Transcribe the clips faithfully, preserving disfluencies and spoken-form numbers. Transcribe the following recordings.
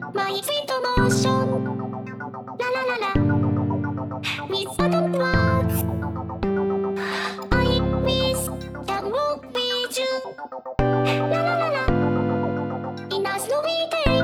My sweet emotion, la la la la, with sudden words, I wish that would be true, la la la la, in a snowy day.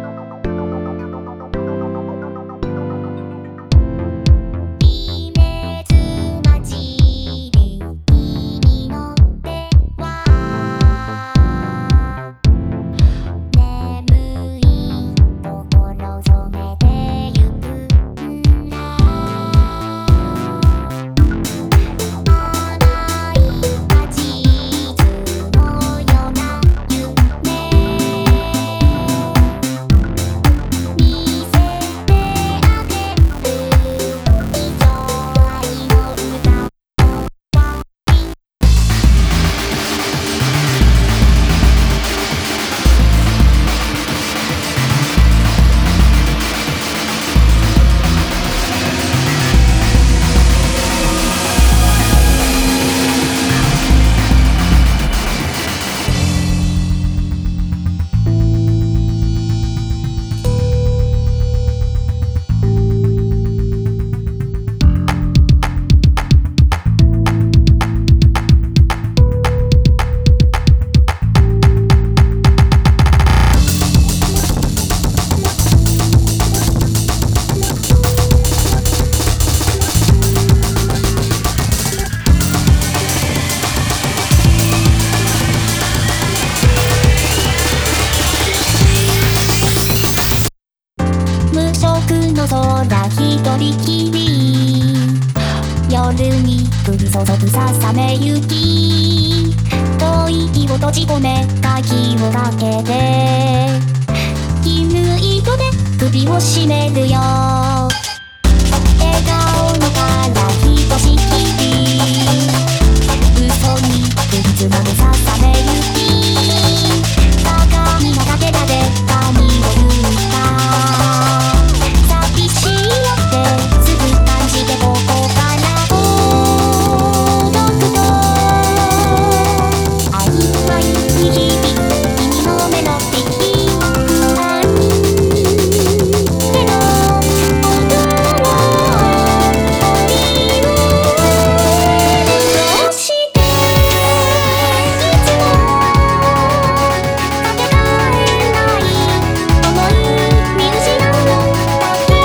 一人きり夜に降り注ぐささめ雪遠い息を閉じ込め鍵をかけて絹糸で首を絞めるよ笑顔のからひとしきり嘘に降り積もるささめ雪鏡のかけらで髪を拭いた寂しいよってすぐ感じてここからほどくと曖昧に響く君のメロディー不安けど音を取り入れどうしていつもかけがえない思い見失うのだけ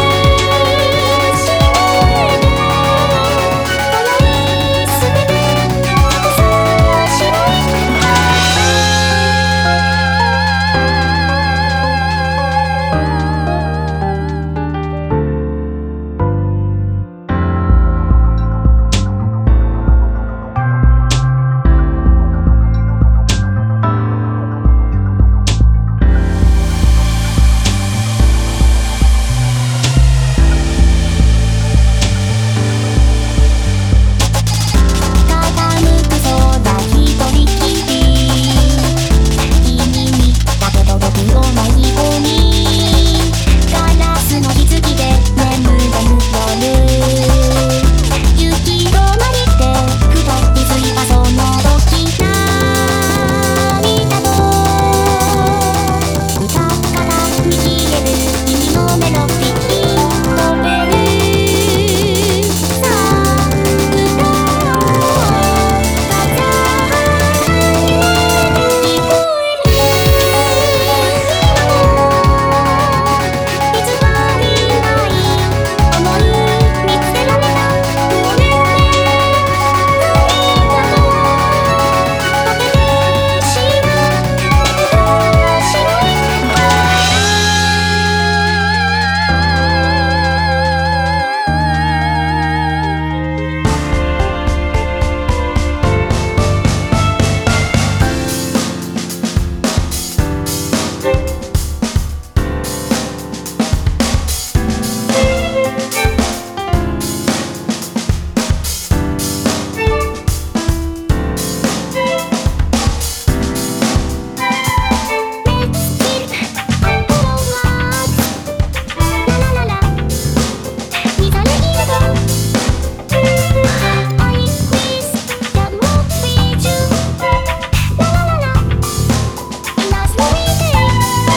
「